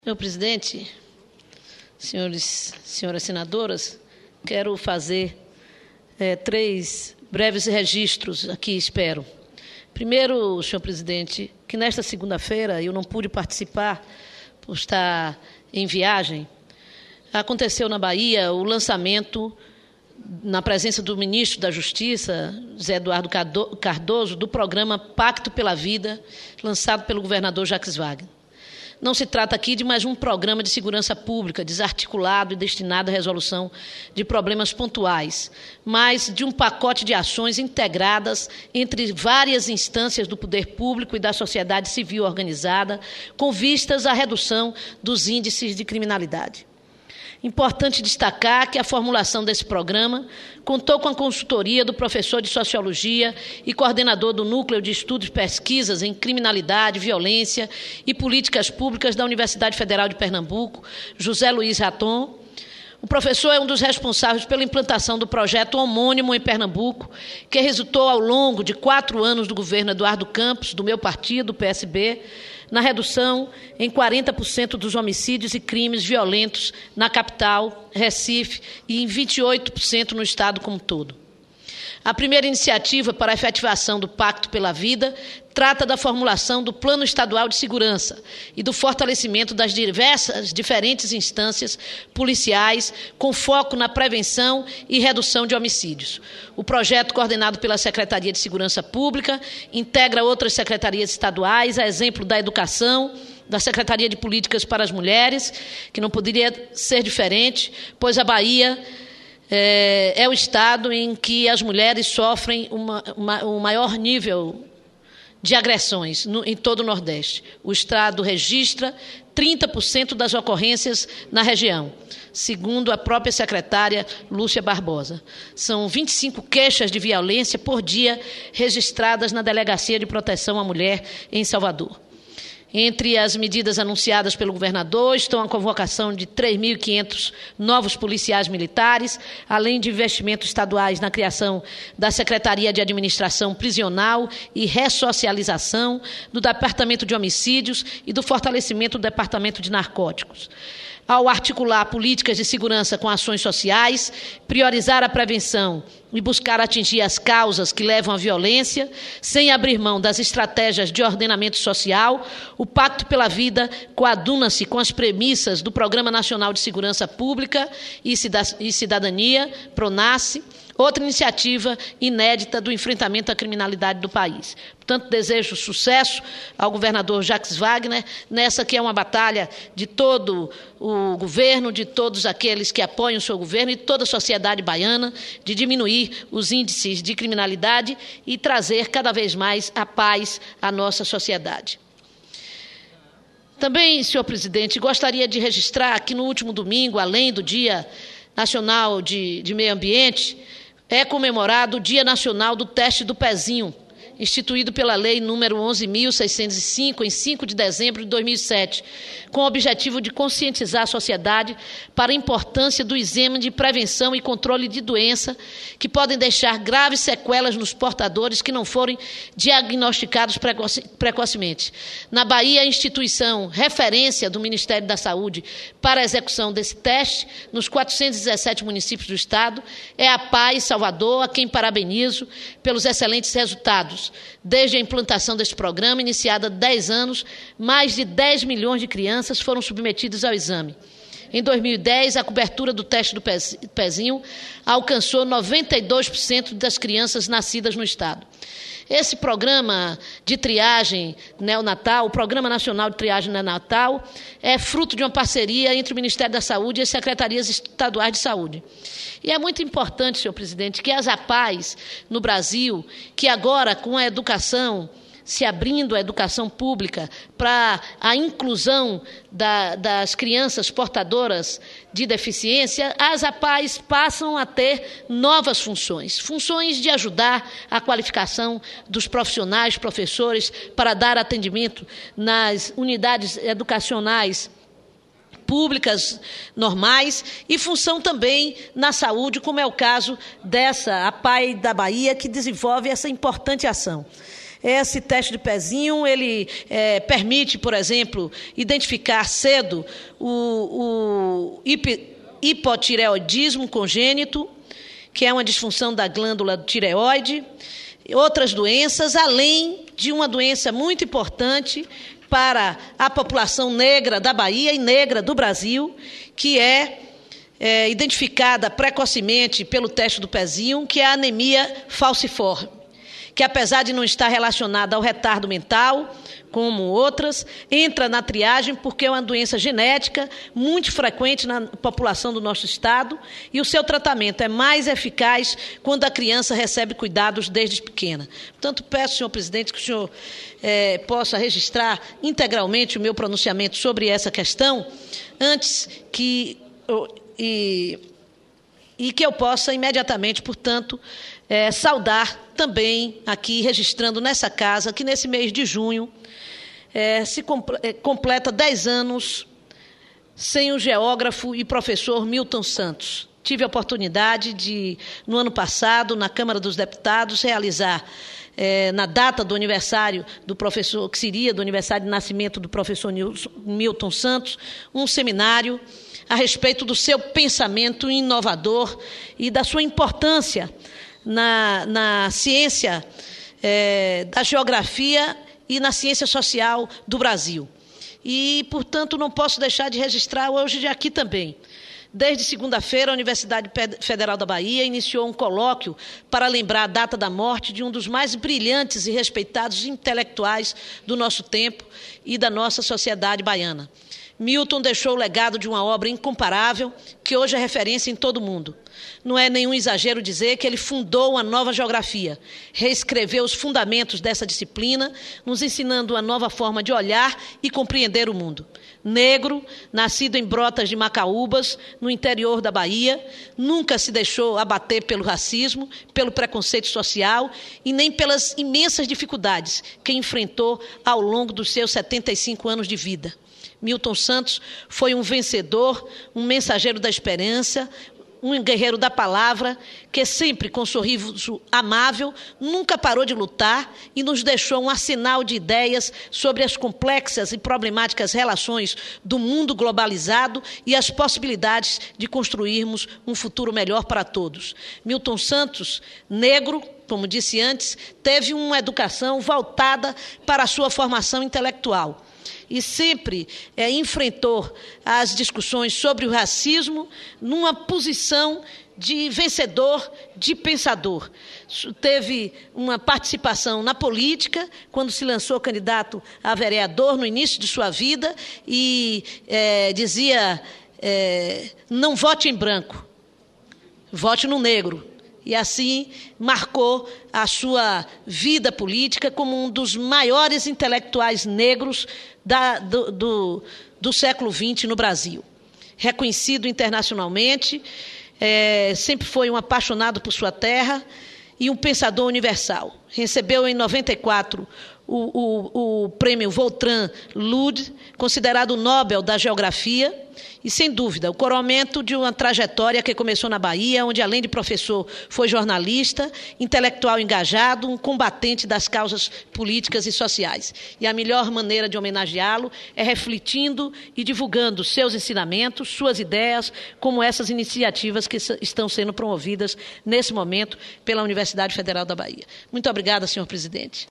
Senhor presidente, senhoras senadoras, quero fazer 3 breves registros aqui, espero. Primeiro, senhor presidente, que nesta segunda-feira eu não pude participar por estar em viagem. Aconteceu na Bahia o lançamento, na presença do ministro da Justiça, José Eduardo Cardoso, do programa Pacto pela Vida, lançado pelo governador Jacques Wagner. Não se trata aqui de mais um programa de segurança pública desarticulado e destinado à resolução de problemas pontuais, mas de um pacote de ações integradas entre várias instâncias do poder público e da sociedade civil organizada, com vistas à redução dos índices de criminalidade. Importante destacar que a formulação desse programa contou com a consultoria do professor de Sociologia e coordenador do Núcleo de Estudos e Pesquisas em Criminalidade, Violência e Políticas Públicas da Universidade Federal de Pernambuco, José Luiz Raton. O professor é um dos responsáveis pela implantação do projeto homônimo em Pernambuco, que resultou ao longo de 4 anos do governo Eduardo Campos, do meu partido, o PSB, na redução em 40% dos homicídios e crimes violentos na capital, Recife, e em 28% no estado como um todo. A primeira iniciativa para a efetivação do Pacto pela Vida trata da formulação do Plano Estadual de Segurança e do fortalecimento das diferentes instâncias policiais com foco na prevenção e redução de homicídios. O projeto, coordenado pela Secretaria de Segurança Pública, integra outras secretarias estaduais, a exemplo da Educação, da Secretaria de Políticas para as Mulheres, que não poderia ser diferente, pois a Bahia é o estado em que as mulheres sofrem o maior nível de agressões em todo o Nordeste. O estado registra 30% das ocorrências na região, segundo a própria secretária Lúcia Barbosa. São 25 queixas de violência por dia registradas na Delegacia de Proteção à Mulher em Salvador. Entre as medidas anunciadas pelo governador estão a convocação de 3.500 novos policiais militares, além de investimentos estaduais na criação da Secretaria de Administração Prisional e Ressocialização, do Departamento de Homicídios e do fortalecimento do Departamento de Narcóticos. Ao articular políticas de segurança com ações sociais, priorizar a prevenção e buscar atingir as causas que levam à violência, sem abrir mão das estratégias de ordenamento social, o Pacto pela Vida coaduna-se com as premissas do Programa Nacional de Segurança Pública e Cidadania, PRONASSE, outra iniciativa inédita do enfrentamento à criminalidade do país. Portanto, desejo sucesso ao governador Jacques Wagner nessa que é uma batalha de todo o governo, de todos aqueles que apoiam o seu governo e toda a sociedade baiana, de diminuir os índices de criminalidade e trazer cada vez mais a paz à nossa sociedade. Também, senhor presidente, gostaria de registrar que no último domingo, além do Dia Nacional de Meio Ambiente, é comemorado o Dia Nacional do Teste do Pezinho, instituído pela Lei nº 11.605, em 5 de dezembro de 2007, com o objetivo de conscientizar a sociedade para a importância do exame de prevenção e controle de doença que podem deixar graves sequelas nos portadores que não forem diagnosticados precocemente. Na Bahia, a instituição referência do Ministério da Saúde para a execução desse teste, nos 417 municípios do estado, é a PAI Salvador, a quem parabenizo pelos excelentes resultados. Desde a implantação deste programa, iniciado há 10 anos, mais de 10 milhões de crianças foram submetidas ao exame. Em 2010, a cobertura do teste do pezinho alcançou 92% das crianças nascidas no estado. Esse programa de triagem neonatal, o Programa Nacional de Triagem Neonatal, é fruto de uma parceria entre o Ministério da Saúde e as Secretarias Estaduais de Saúde. E é muito importante, senhor presidente, que as APAES no Brasil, que agora com a educação, se abrindo a educação pública para a inclusão das crianças portadoras de deficiência, as APAES passam a ter novas funções de ajudar a qualificação dos profissionais, professores, para dar atendimento nas unidades educacionais públicas normais e função também na saúde, como é o caso dessa APAE da Bahia, que desenvolve essa importante ação. Esse teste de pezinho, ele permite, por exemplo, identificar cedo o hipotireoidismo congênito, que é uma disfunção da glândula tireoide, outras doenças, além de uma doença muito importante para a população negra da Bahia e negra do Brasil, que é identificada precocemente pelo teste do pezinho, que é a anemia falciforme, que apesar de não estar relacionada ao retardo mental, como outras, entra na triagem porque é uma doença genética muito frequente na população do nosso estado e o seu tratamento é mais eficaz quando a criança recebe cuidados desde pequena. Portanto, peço, senhor presidente, que o senhor possa registrar integralmente o meu pronunciamento sobre essa questão, antes que que eu possa imediatamente, portanto, saudar também aqui, registrando nessa casa, que nesse mês de junho se completa 10 anos sem o geógrafo e professor Milton Santos. Tive a oportunidade de, no ano passado, na Câmara dos Deputados, realizar, na data do aniversário do professor, que seria do aniversário de nascimento do professor Milton Santos, um seminário a respeito do seu pensamento inovador e da sua importância na ciência da geografia e na ciência social do Brasil. E, portanto, não posso deixar de registrar hoje aqui também. Desde segunda-feira, a Universidade Federal da Bahia iniciou um colóquio para lembrar a data da morte de um dos mais brilhantes e respeitados intelectuais do nosso tempo e da nossa sociedade baiana. Milton deixou o legado de uma obra incomparável, que hoje é referência em todo o mundo. Não é nenhum exagero dizer que ele fundou uma nova geografia, reescreveu os fundamentos dessa disciplina, nos ensinando uma nova forma de olhar e compreender o mundo. Negro, nascido em Brotas de Macaúbas, no interior da Bahia, nunca se deixou abater pelo racismo, pelo preconceito social e nem pelas imensas dificuldades que enfrentou ao longo dos seus 75 anos de vida. Milton Santos foi um vencedor, um mensageiro da esperança, um guerreiro da palavra, que sempre, com um sorriso amável, nunca parou de lutar e nos deixou um arsenal de ideias sobre as complexas e problemáticas relações do mundo globalizado e as possibilidades de construirmos um futuro melhor para todos. Milton Santos, negro, como disse antes, teve uma educação voltada para a sua formação intelectual. E sempre enfrentou as discussões sobre o racismo numa posição de vencedor, de pensador. Teve uma participação na política, quando se lançou candidato a vereador no início de sua vida, e dizia, não vote em branco, vote no negro. E assim marcou a sua vida política como um dos maiores intelectuais negros do século XX no Brasil. Reconhecido internacionalmente, sempre foi um apaixonado por sua terra e um pensador universal. Recebeu em 94 o prêmio Vautrin Lud, considerado o Nobel da Geografia, e, sem dúvida, o coroamento de uma trajetória que começou na Bahia, onde, além de professor, foi jornalista, intelectual engajado, um combatente das causas políticas e sociais. E a melhor maneira de homenageá-lo é refletindo e divulgando seus ensinamentos, suas ideias, como essas iniciativas que estão sendo promovidas, nesse momento, pela Universidade Federal da Bahia. Muito obrigada, senhor presidente.